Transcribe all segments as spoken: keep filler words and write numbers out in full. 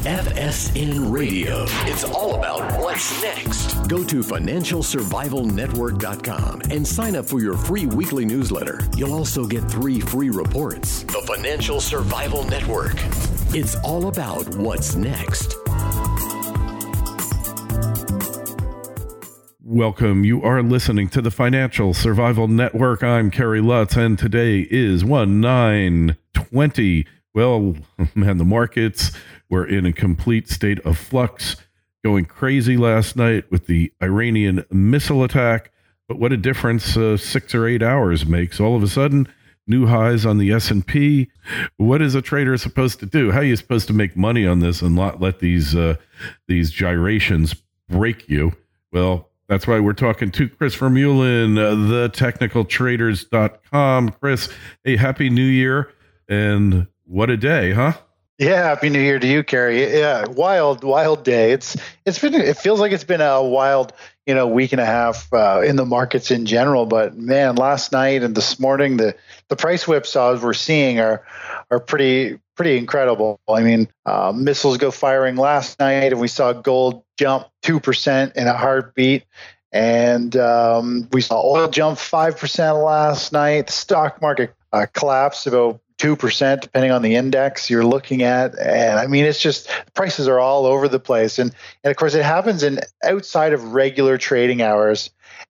F S N Radio. It's all about what's next. Go to financial survival network dot com and sign up for your free weekly newsletter. You'll also get three free reports. The Financial Survival Network. It's all about what's next. Welcome. You are listening to the Financial Survival Network. I'm Kerry Lutz, and today is one nine twenty. Well, man, the markets were in a complete state of flux, going crazy last night with the Iranian missile attack. But what a difference uh, six or eight hours makes. All of a sudden, new highs on the S and P. What is a trader supposed to do? How are you supposed to make money on this and not let these uh, these gyrations break you? Well, that's why we're talking to Chris Vermeulen, uh, the technical traders dot com. Chris, hey, happy New Year. And what a day, huh? Yeah, happy New Year to you, Kerry. Yeah, wild, wild day. It's it's been it feels like it's been a wild, you know, week and a half uh, in the markets in general. But man, last night and this morning, the the price whipsaws we're seeing are are pretty pretty incredible. I mean, uh, missiles go firing last night, and we saw gold jump two percent in a heartbeat. And um, we saw oil jump five percent last night. The stock market uh, collapsed about two percent, depending on the index you're looking at. And I mean, it's just prices are all over the place. And, and of course, it happens in outside of regular trading hours.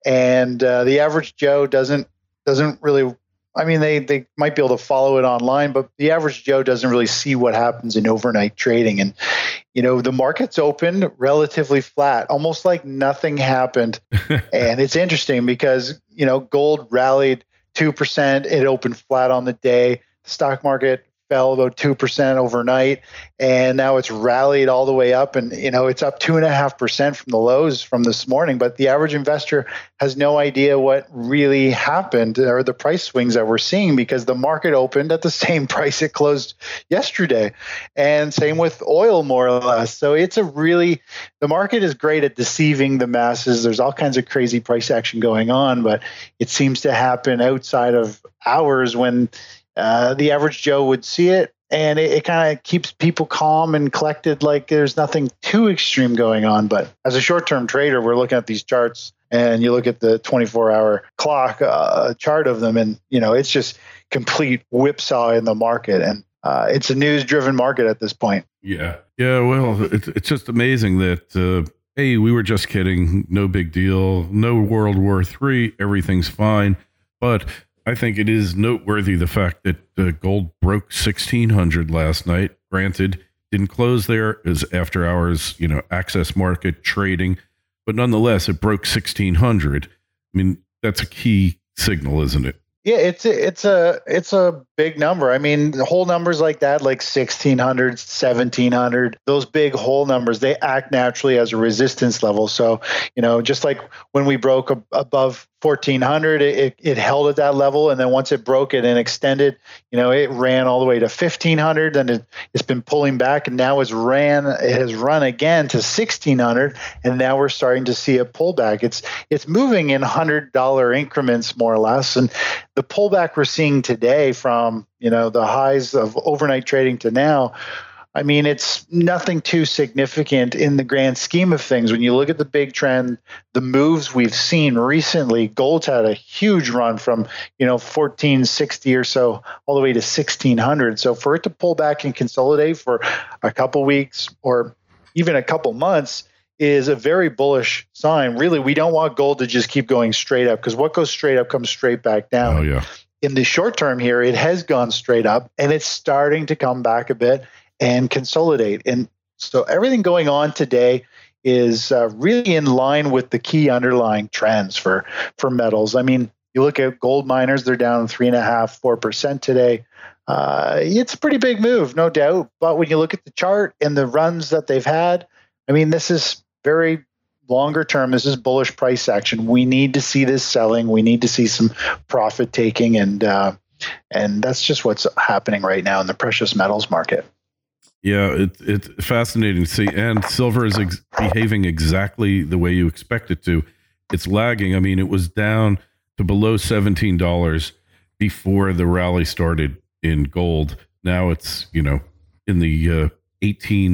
And uh, the average Joe doesn't doesn't really, I mean, they, they might be able to follow it online, but the average Joe doesn't really see what happens in overnight trading. And, you know, the market's opened relatively flat, almost like nothing happened. And it's interesting because, you know, gold rallied two percent. It opened flat on the day. The stock market fell about two percent overnight, and now it's rallied all the way up. And, you know, it's up two and a half percent from the lows from this morning. But the average investor has no idea what really happened or the price swings that we're seeing because the market opened at the same price it closed yesterday. And same with oil, more or less. So it's a really, the market is great at deceiving the masses. There's all kinds of crazy price action going on, but it seems to happen outside of hours when Uh, the average Joe would see it, and it, it kind of keeps people calm and collected, like there's nothing too extreme going on. But as a short-term trader, we're looking at these charts, and you look at the twenty-four hour clock uh, chart of them, and you know it's just complete whipsaw in the market, and uh, it's a news-driven market at this point. Yeah, yeah. Well, it's it's just amazing that uh, hey, we were just kidding, no big deal, no World War Three, everything's fine, but I think it is noteworthy the fact that uh, gold broke sixteen hundred last night. Granted, didn't close there. It was after hours, you know, access market trading, but nonetheless, it broke sixteen hundred. I mean, that's a key signal, isn't it? Yeah, it's a, it's a it's a big number. I mean, the whole numbers like that, like sixteen hundred, seventeen hundred, those big whole numbers, they act naturally as a resistance level. So, you know, just like when we broke ab- above fourteen hundred, it, it held at that level. And then once it broke it and extended, you know, it ran all the way to fifteen hundred. And it, it's been pulling back. And now it's ran, it has run again to sixteen hundred. And now we're starting to see a pullback. It's, it's moving in one hundred dollars increments, more or less. And the pullback we're seeing today from, you know, the highs of overnight trading to now, I mean, it's nothing too significant in the grand scheme of things. When you look at the big trend, the moves we've seen recently, gold's had a huge run from, you know, fourteen sixty or so all the way to sixteen hundred. So for it to pull back and consolidate for a couple weeks or even a couple months is a very bullish sign. Really, we don't want gold to just keep going straight up because what goes straight up comes straight back down. Oh, yeah. In the short term here, it has gone straight up and it's starting to come back a bit and consolidate. And so everything going on today is uh, really in line with the key underlying trends for, for metals. I mean, you look at gold miners, they're down three and a half, four percent today. Uh, it's a pretty big move, no doubt. But when you look at the chart and the runs that they've had, I mean, this is very longer term. This is bullish price action. We need to see this selling. We need to see some profit taking. And, uh, and that's just what's happening right now in the precious metals market. Yeah, it, it's fascinating to see. And silver is ex- behaving exactly the way you expect it to. It's lagging. I mean, it was down to below seventeen dollars before the rally started in gold. Now it's, you know, in the uh, eighteen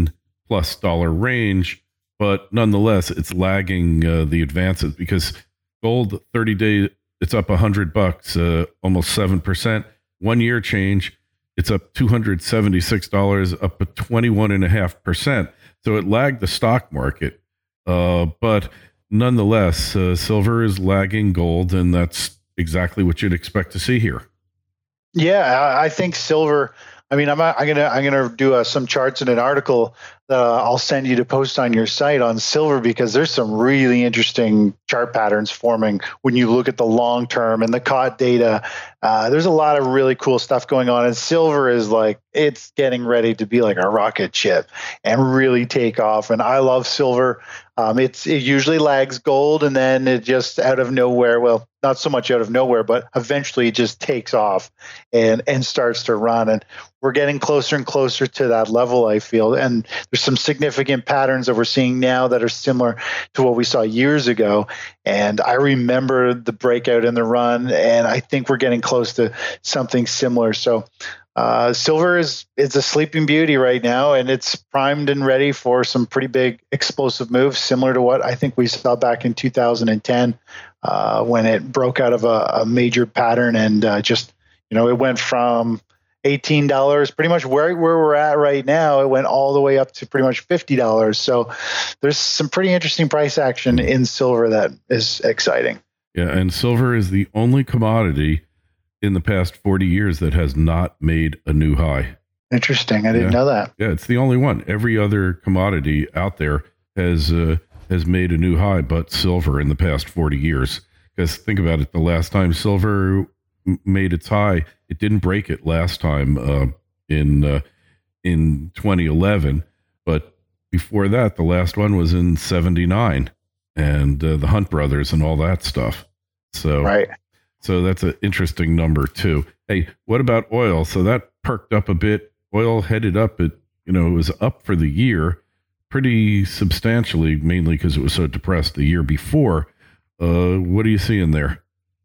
plus dollar range, but nonetheless, it's lagging uh, the advances because gold thirty day, it's up one hundred bucks, uh, almost seven percent. One year change, it's up two hundred seventy-six dollars, up at twenty-one point five percent. So it lagged the stock market. Uh, but nonetheless, uh, silver is lagging gold, and that's exactly what you'd expect to see here. Yeah, I think silver. I mean, I'm I'm gonna I'm gonna do uh, some charts in an article that uh, I'll send you to post on your site on silver, because there's some really interesting chart patterns forming when you look at the long term and the C O T data. Uh, there's a lot of really cool stuff going on, and silver is like, it's getting ready to be like a rocket ship and really take off. And I love silver. Um, it's it usually lags gold, and then it just out of nowhere, well, not so much out of nowhere, but eventually it just takes off and and starts to run. And we're getting closer and closer to that level, I feel. And there's some significant patterns that we're seeing now that are similar to what we saw years ago. And I remember the breakout and the run, and I think we're getting close to something similar. So Uh, silver is it's a sleeping beauty right now, and it's primed and ready for some pretty big explosive moves, similar to what I think we saw back in two thousand ten uh, when it broke out of a, a major pattern and uh, just, you know, it went from eighteen dollars, pretty much where, where we're at right now. It went all the way up to pretty much fifty dollars. So there's some pretty interesting price action in silver that is exciting. Yeah, and silver is the only commodity in the past forty years that has not made a new high. Interesting. I didn't yeah. know that. Yeah, it's the only one. Every other commodity out there has uh, has made a new high, but silver in the past forty years. Because think about it, the last time silver m- made its high, it didn't break it last time uh, in uh, in twenty eleven, but before that, the last one was in seventy-nine, and uh, the Hunt brothers and all that stuff. So right. So that's an interesting number too. Hey, what about oil? So that perked up a bit. Oil headed up. It, you know, it was up for the year pretty substantially, mainly because it was so depressed the year before. Uh, what are you seeing there?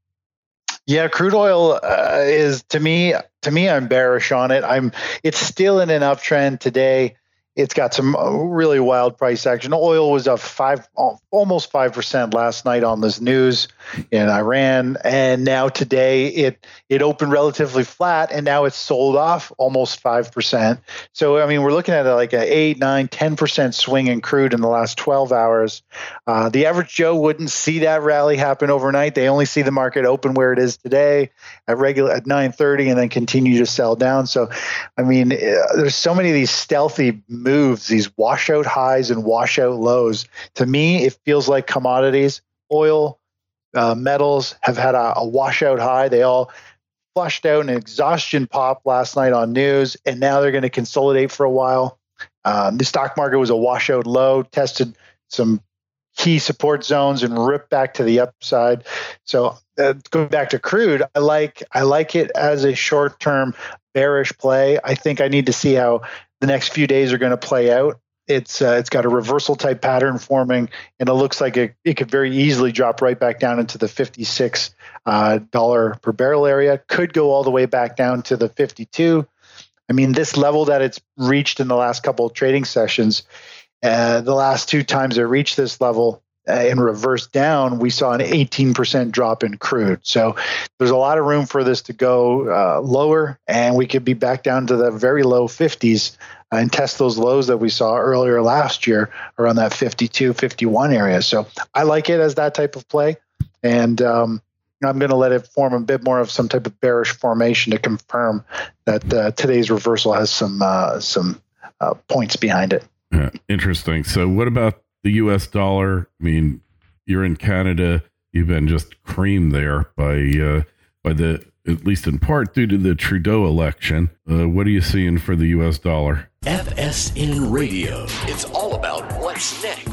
Yeah, crude oil uh, is to me. To me, I'm bearish on it. I'm. It's still in an uptrend today. It's got some really wild price action. Oil was up five, almost five percent last night on this news in Iran, and now today it it opened relatively flat, and now it's sold off almost five percent. So I mean, we're looking at like an eight, nine, ten percent swing in crude in the last twelve hours. Uh, the average Joe wouldn't see that rally happen overnight. They only see the market open where it is today at regular at nine thirty, and then continue to sell down. So, I mean, uh, there's so many of these stealthy moves, these washout highs and washout lows. To me, it feels like commodities, oil, uh, metals have had a, a washout high. They all flushed out an exhaustion pop last night on news, and now they're going to consolidate for a while. Um, the stock market was a washout low, tested some key support zones and ripped back to the upside. So uh, going back to crude, I like I like it as a short-term bearish play. I think I need to see how the next few days are going to play out. It's uh, it's got a reversal type pattern forming, and it looks like it, it could very easily drop right back down into the fifty-six dollars uh, per barrel area. Could go all the way back down to the fifty-two. I mean, this level that it's reached in the last couple of trading sessions, uh, the last two times it reached this level uh, and reversed down, we saw an eighteen percent drop in crude. So there's a lot of room for this to go uh, lower, and we could be back down to the very low fifties uh, and test those lows that we saw earlier last year around that fifty-two, fifty-one area. So I like it as that type of play, and um, I'm going to let it form a bit more of some type of bearish formation to confirm that uh, today's reversal has some uh, some uh, points behind it. Yeah, interesting. So what about the U S dollar? I mean, you're in Canada. You've been just creamed there by uh, by the, at least in part due to the Trudeau election. Uh, what are you seeing for the U S dollar? F S N Radio. It's all about what's next.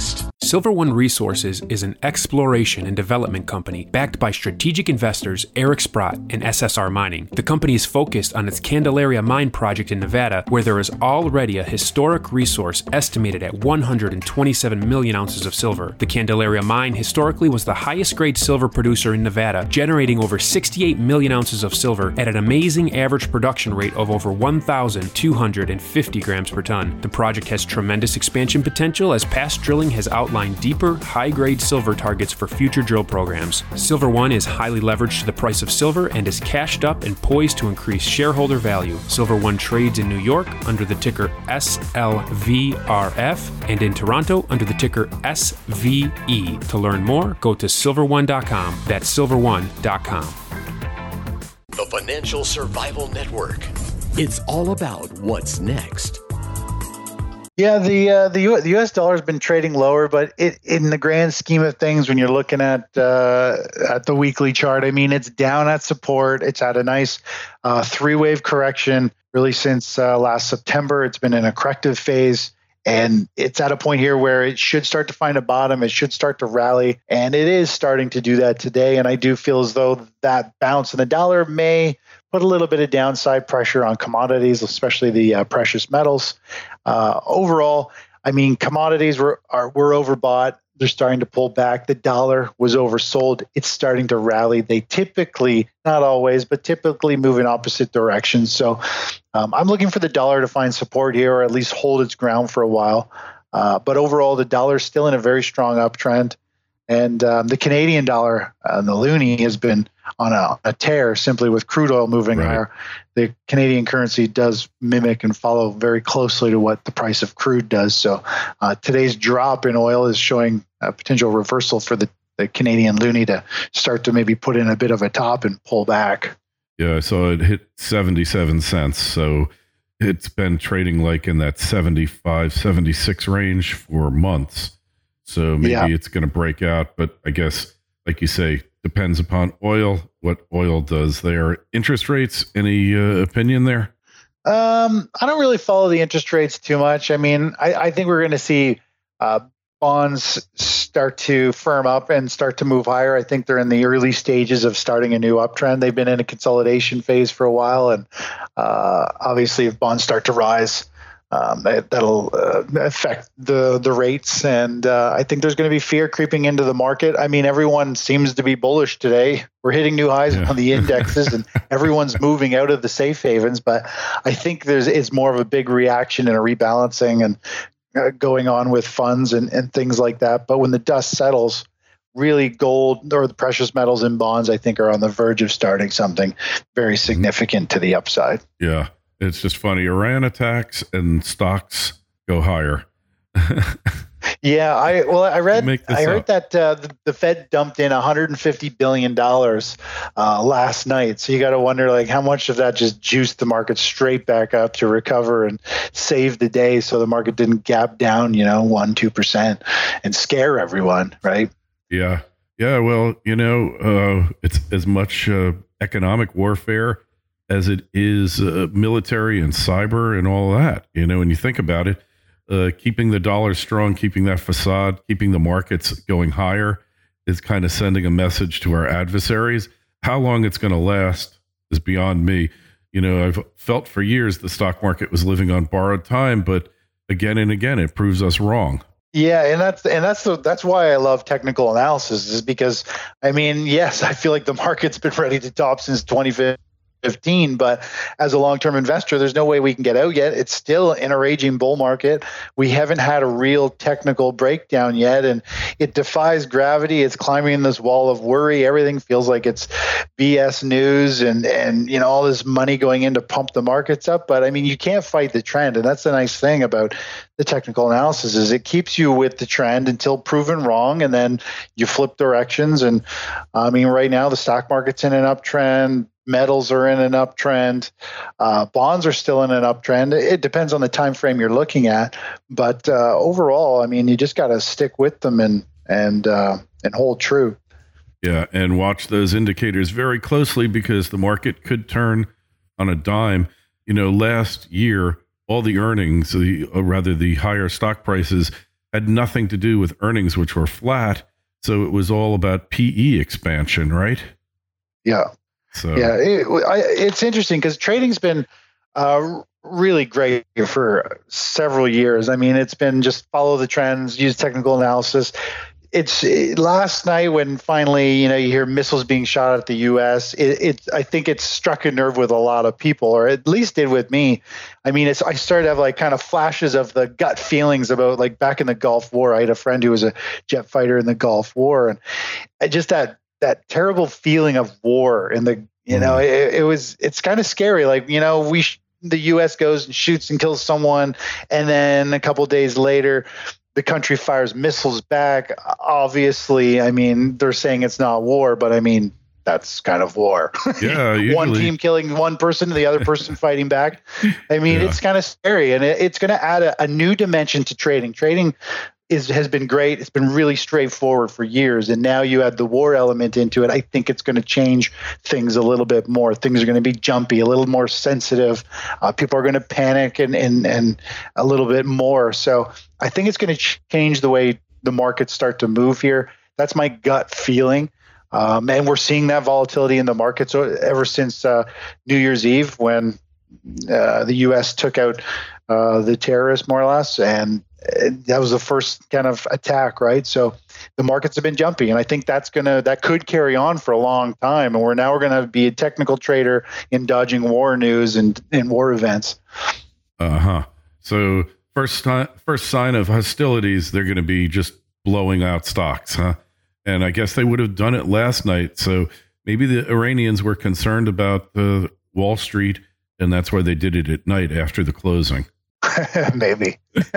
Silver One Resources is an exploration and development company backed by strategic investors Eric Sprott and S S R Mining. The company is focused on its Candelaria mine project in Nevada, where there is already a historic resource estimated at one hundred twenty-seven million ounces of silver. The Candelaria mine historically was the highest grade silver producer in Nevada, generating over sixty-eight million ounces of silver at an amazing average production rate of over one thousand two hundred fifty grams per ton. The project has tremendous expansion potential as past drilling has outlined deeper, high-grade silver targets for future drill programs. Silver One is highly leveraged to the price of silver and is cashed up and poised to increase shareholder value. Silver One trades in New York under the ticker S L V R F and in Toronto under the ticker S V E. To learn more, go to silver one dot com. That's silver one dot com. The Financial Survival Network. It's all about what's next. Yeah, the uh, the, U- the U S dollar has been trading lower, but it, in the grand scheme of things, when you're looking at uh, at the weekly chart, I mean, it's down at support. It's had a nice uh, three-wave correction really since uh, last September. It's been in a corrective phase, and it's at a point here where it should start to find a bottom. It should start to rally, and it is starting to do that today. And I do feel as though that bounce in the dollar may put a little bit of downside pressure on commodities, especially the uh, precious metals. Uh, overall, I mean, commodities were are were overbought. They're starting to pull back. The dollar was oversold. It's starting to rally. They typically, not always, but typically move in opposite directions. So um, I'm looking for the dollar to find support here, or at least hold its ground for a while. Uh, but overall, the dollar is still in a very strong uptrend. And um, the Canadian dollar, uh, the loonie, has been on a, a tear simply with crude oil moving Right. higher. The Canadian currency does mimic and follow very closely to what the price of crude does. So uh, today's drop in oil is showing a potential reversal for the, the Canadian loonie to start to maybe put in a bit of a top and pull back. Yeah, I saw it hit seventy-seven cents. So it's been trading like in that seventy-five, seventy-six range for months. So maybe Yeah. it's going to break out. But I guess, like you say, depends upon oil, what oil does there. Interest rates, any uh, opinion there? Um, I don't really follow the interest rates too much. I mean, I, I think we're going to see uh, bonds start to firm up and start to move higher. I think they're in the early stages of starting a new uptrend. They've been in a consolidation phase for a while, and uh, obviously, if bonds start to rise, um, that, that'll uh, affect the the rates. And uh, I think there's going to be fear creeping into the market. I mean, everyone seems to be bullish today. We're hitting new highs Yeah. on the indexes, and everyone's moving out of the safe havens. But I think there's it's more of a big reaction and a rebalancing and uh, going on with funds and, and things like that. But when the dust settles, really gold or the precious metals and bonds, I think, are on the verge of starting something very significant to the upside. Yeah, it's just funny. Iran attacks and stocks go higher. Yeah, I well, I read, Make this I heard up. that uh, the, the Fed dumped in one hundred fifty billion dollars uh, last night. So you got to wonder, like, how much of that just juiced the market straight back up to recover and save the day, so the market didn't gap down, you know, one, two percent and scare everyone, right? Yeah. Yeah. Well, you know, uh, it's as much uh, economic warfare as it is uh, military and cyber and all that. You know, when you think about it, uh, keeping the dollar strong, keeping that facade, keeping the markets going higher is kind of sending a message to our adversaries. How long it's going to last is beyond me. You know, I've felt for years the stock market was living on borrowed time, but again and again, it proves us wrong. Yeah, and that's and that's the that's why I love technical analysis, is because, I mean, yes, I feel like the market's been ready to top since twenty fifteen, but as a long-term investor, there's no way we can get out yet. It's still in a raging bull market. We haven't had a real technical breakdown yet, and it defies gravity. It's climbing this wall of worry. Everything feels like it's B S news, and and you know, all this money going in to pump the markets up. But I mean, you can't fight the trend, and that's the nice thing about the technical analysis, is it keeps you with the trend until proven wrong, and then you flip directions. And I mean, right now the stock market's in an uptrend. Metals are in an uptrend. Uh, bonds are still in an uptrend. It depends on the time frame you're looking at, but uh, overall, I mean, you just got to stick with them and and uh, and hold true. Yeah, and watch those indicators very closely, because the market could turn on a dime. You know, last year, all the earnings, the or rather the higher stock prices, had nothing to do with earnings, which were flat. So it was all about P E expansion, right? Yeah. So yeah, it, I, it's interesting because trading's been uh, really great for several years. I mean, it's been just follow the trends, use technical analysis. It's it, last night when finally, you know, you hear missiles being shot at the U S. It, it, I think it struck a nerve with a lot of people, or at least did with me. I mean, it's I started to have like kind of flashes of the gut feelings about like back in the Gulf War. I had a friend who was a jet fighter in the Gulf War, and I just that that terrible feeling of war. And the you know, mm. it, it was it's kind of scary. Like you know, we sh- the U S goes and shoots and kills someone, and then a couple of days later, the country fires missiles back. Obviously, I mean, they're saying it's not war, but I mean, that's kind of war. Yeah, usually. One team killing one person, the other person fighting back. I mean, yeah. It's kind of scary, and it, it's going to add a, a new dimension to trading. Trading is has been great. It's been really straightforward for years, and now you add the war element into it. I think it's going to change things a little bit more. Things are going to be jumpy, a little more sensitive. Uh, people are going to panic and and and a little bit more. So I think it's going to ch- change the way the markets start to move here. That's my gut feeling. Um, and we're seeing that volatility in the markets ever since uh, New Year's Eve, when uh, the U S took out uh, the terrorists, more or less. And that was the first kind of attack, right? So the markets have been jumpy, and I think that's gonna that could carry on for a long time. And we're now we're gonna be a technical trader in dodging war news and, and war events. Uh huh. So first time, first sign of hostilities, they're going to be just blowing out stocks, huh? And I guess they would have done it last night. So maybe the Iranians were concerned about uh, Wall Street, and that's why they did it at night after the closing. Maybe.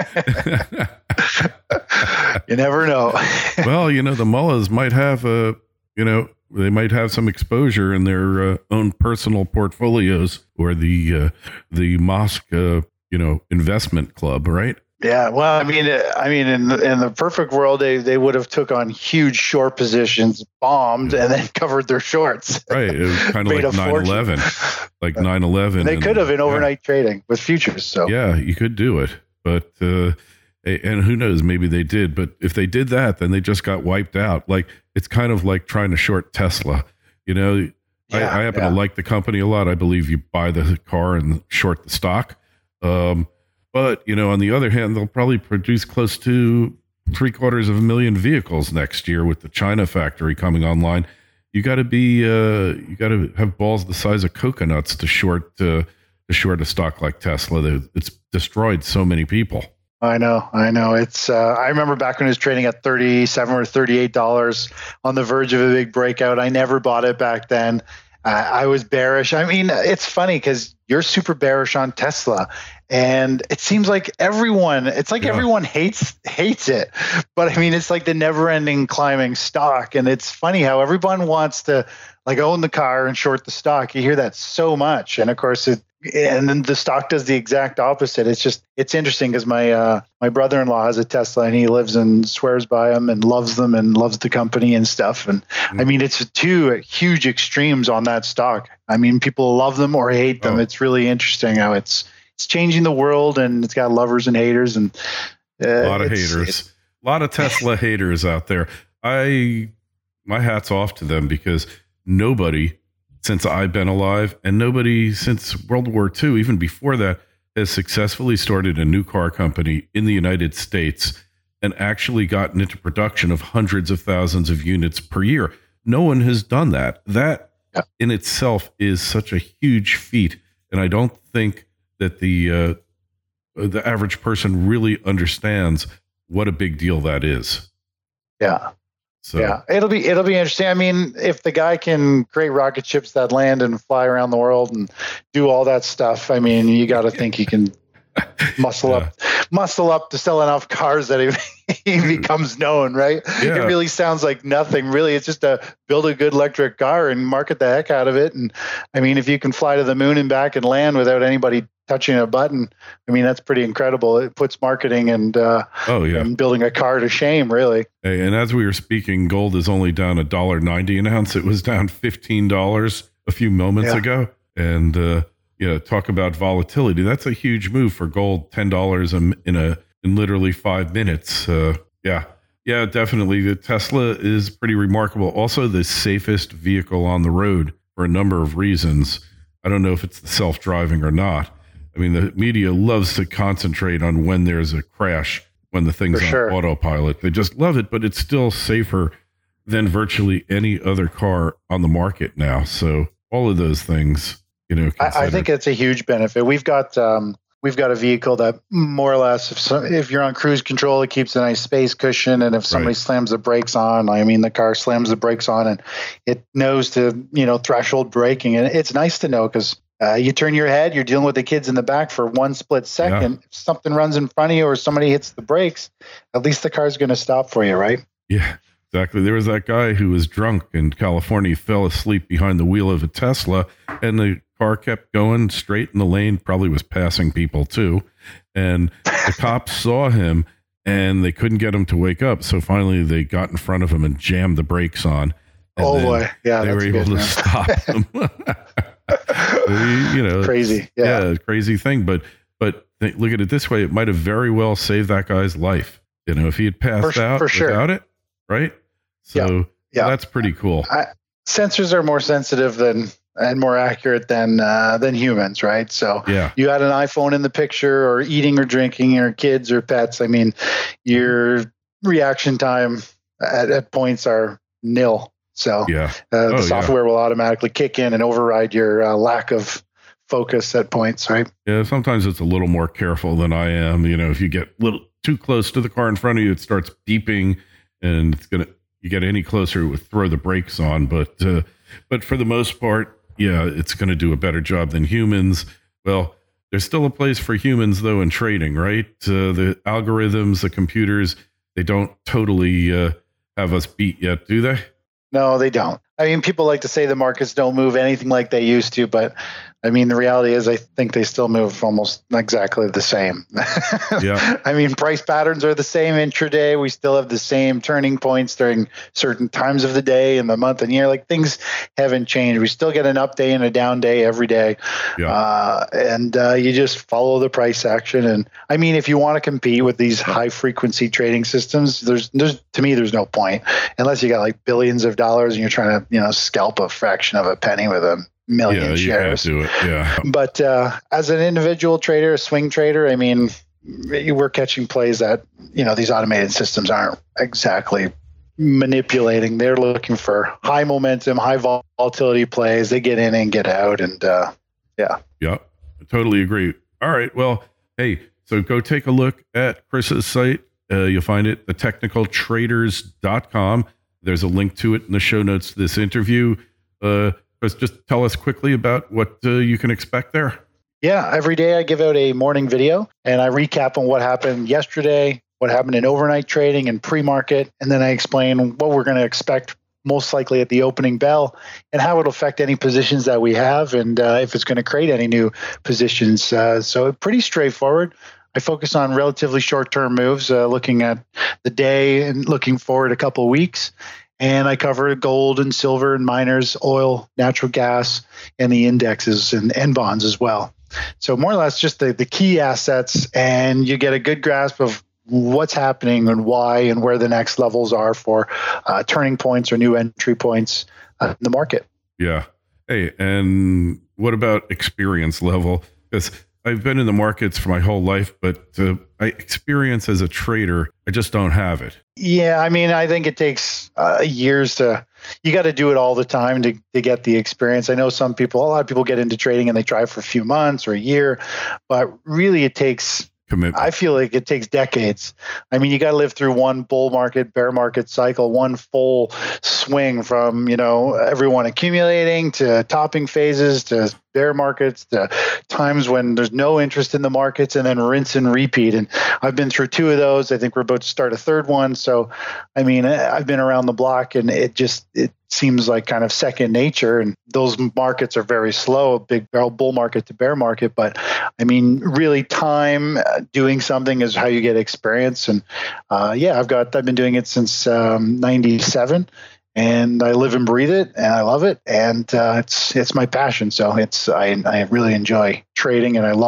You never know. Well, you know, the mullahs might have a, you know, they might have some exposure in their uh, own personal portfolios, or the uh, the mosque, uh, you know, investment club, right? Yeah, well, I mean, I mean, in the, in the perfect world, they, they would have took on huge short positions, bombed, and then covered their shorts. Right, it was kind of like nine eleven, like nine eleven. They and, could have in overnight yeah. trading with futures. So yeah, you could do it, but uh, and who knows? Maybe they did. But if they did that, then they just got wiped out. Like it's kind of like trying to short Tesla. You know, yeah, I, I happen yeah. to like the company a lot. I believe you buy the car and short the stock. Um, But, you know, on the other hand, they'll probably produce close to three quarters of a million vehicles next year with the China factory coming online. You got to be, uh, you got to have balls the size of coconuts to short, uh, to short a stock like Tesla. It's destroyed so many people. I know, I know. It's. Uh, I remember back when it was trading at thirty-seven or thirty-eight dollars, on the verge of a big breakout. I never bought it back then. Uh, I was bearish. I mean, it's funny because you're super bearish on Tesla, and it seems like everyone, it's like yeah. everyone hates hates it. But I mean, it's like the never-ending climbing stock, and it's funny how everyone wants to like own the car and short the stock. You hear that so much, and of course, it and then the stock does the exact opposite. It's just it's interesting because my uh, my brother-in-law has a Tesla, and he lives and swears by them and loves them and loves the company and stuff. And mm-hmm. I mean, it's two huge extremes on that stock. I mean, people love them or hate them. Oh. It's really interesting how it's it's changing the world, and it's got lovers and haters, and uh, a lot of haters, a lot of Tesla haters out there. I my hat's off to them, because nobody since I've been alive, and nobody since World War Two, even before that, has successfully started a new car company in the United States and actually gotten into production of hundreds of thousands of units per year. No one has done that. That yeah. in itself is such a huge feat, and I don't think that the uh, the average person really understands what a big deal that is. Yeah. So. Yeah, it'll be it'll be interesting. I mean, if the guy can create rocket ships that land and fly around the world and do all that stuff, I mean, you got to think he can muscle yeah. up, muscle up to sell enough cars that he, he becomes known, right? Yeah. It really sounds like nothing. Really, it's just to build a good electric car and market the heck out of it. And I mean, if you can fly to the moon and back and land without anybody touching a button, I mean, that's pretty incredible. It puts marketing and uh, oh yeah, and building a car to shame, really. Hey, and as we were speaking, gold is only down a dollar ninety an ounce. It was down fifteen dollars a few moments yeah. ago, and uh, yeah, talk about volatility. That's a huge move for gold. Ten dollars in a in literally five minutes. Uh, yeah. Yeah, definitely. The Tesla is pretty remarkable. Also, the safest vehicle on the road for a number of reasons. I don't know if it's the self-driving or not. I mean, the media loves to concentrate on when there's a crash, when the thing's For on sure. autopilot. They just love it, but it's still safer than virtually any other car on the market now. So all of those things, you know, I, I think it's a huge benefit. We've got um, we've got a vehicle that more or less, if so, if you're on cruise control, it keeps a nice space cushion, and if somebody Right. slams the brakes on, I mean, the car slams the brakes on, and it knows to, you know, threshold braking, and it's nice to know because uh, you turn your head, you're dealing with the kids in the back for one split second. If something runs in front of you or somebody hits the brakes, at least the car's going to stop for you, right? Yeah, exactly. There was that guy who was drunk in California, fell asleep behind the wheel of a Tesla, and the car kept going straight in the lane, probably was passing people too. And the cops saw him and they couldn't get him to wake up. So finally they got in front of him and jammed the brakes on. And Oh then boy, yeah, they that's were able good, to man. stop him. you know, Crazy, yeah. yeah, crazy thing. But but th- look at it this way: it might have very well saved that guy's life. You know, if he had passed For- out for sure. without it, right? So Yeah. that's pretty cool. I, sensors are more sensitive than and more accurate than uh, than humans, right? So Yeah. you had an iPhone in the picture, or eating or drinking, or kids or pets. I mean, your reaction time at, at points are nil. So Yeah. uh, the Oh, yeah. software will automatically kick in and override your uh, lack of focus at points, right? Yeah. Sometimes it's a little more careful than I am. You know, if you get a little too close to the car in front of you, it starts beeping, and it's gonna. You get any closer, it would throw the brakes on. But uh, but for the most part, yeah, it's going to do a better job than humans. Well, there's still a place for humans though in trading, right? Uh, the algorithms, the computers, they don't totally uh, have us beat yet, do they? No, they don't. I mean, people like to say the markets don't move anything like they used to, but I mean, the reality is I think they still move almost exactly the same. Yeah. I mean, price patterns are the same intraday. We still have the same turning points during certain times of the day and the month and year. Like, things haven't changed. We still get an up day and a down day every day. Yeah. Uh, and uh, you just follow the price action. And I mean, if you want to compete with these high frequency trading systems, there's, there's, to me, there's no point unless you got like billions of dollars and you're trying to, you know, scalp a fraction of a penny with a million Yeah, you shares. can't do it. Yeah. But uh, as an individual trader, a swing trader, I mean, we're catching plays that, you know, these automated systems aren't exactly manipulating. They're looking for high momentum, high volatility plays. They get in and get out. And uh, yeah. Yeah, I totally agree. All right. Well, hey, so go take a look at Chris's site. Uh, you'll find it, the technical traders dot com. There's a link to it in the show notes to this interview. Uh, Chris, just tell us quickly about what uh, you can expect there. Yeah. Every day I give out a morning video and I recap on what happened yesterday, what happened in overnight trading and pre-market. And then I explain what we're going to expect most likely at the opening bell and how it'll affect any positions that we have, and uh, if it's going to create any new positions. Uh, so pretty straightforward. I focus on relatively short-term moves, uh, looking at the day and looking forward a couple of weeks. And I cover gold and silver and miners, oil, natural gas, and the indexes and, and bonds as well. So more or less just the, the key assets, and you get a good grasp of what's happening and why and where the next levels are for uh, turning points or new entry points uh, in the market. Yeah. Hey, and what about experience level? Because I've been in the markets for my whole life, but uh, I experience as a trader, I just don't have it. Yeah, I mean, I think it takes uh, years to, you got to do it all the time to, to get the experience. I know some people, a lot of people get into trading and they try for a few months or a year, but really it takes, Commitment. I feel like it takes decades. I mean, you got to live through one bull market, bear market cycle, one full swing from, you know, everyone accumulating to topping phases to bear markets to times when there's no interest in the markets, and then rinse and repeat. And I've been through two of those. I think we're about to start a third one. So, I mean, I've been around the block, and it just, it seems like kind of second nature. And those markets are very slow, big barrel bull market to bear market. But I mean, really time uh, doing something is how you get experience. And uh, yeah, I've got, I've been doing it since um, ninety-seven. And I live and breathe it, and I love it, and uh, it's it's my passion. So it's I I really enjoy trading, and I love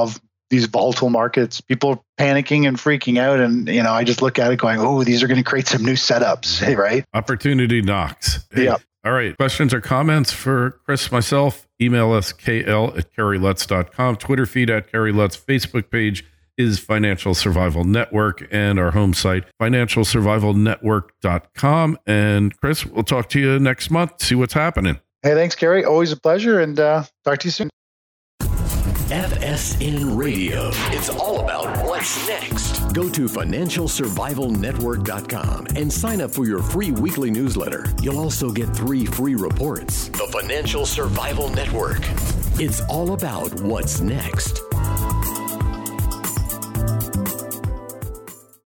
these volatile markets, people panicking and freaking out. And, you know, I just look at it going, oh, these are going to create some new setups, right? Opportunity knocks. Hey, yeah. All right. Questions or comments for Chris, myself, email us K L at Kerry Lutz dot com, Twitter feed at Kerry Lutz, Facebook page is Financial Survival Network, and our home site, financial survival network dot com. And Chris, we'll talk to you next month, see what's happening. Hey, thanks, Kerry. Always a pleasure, and uh, talk to you soon. F S N Radio. It's all about what's next. Go to financial survival network dot com and sign up for your free weekly newsletter. You'll also get three free reports. The Financial Survival Network. It's all about what's next.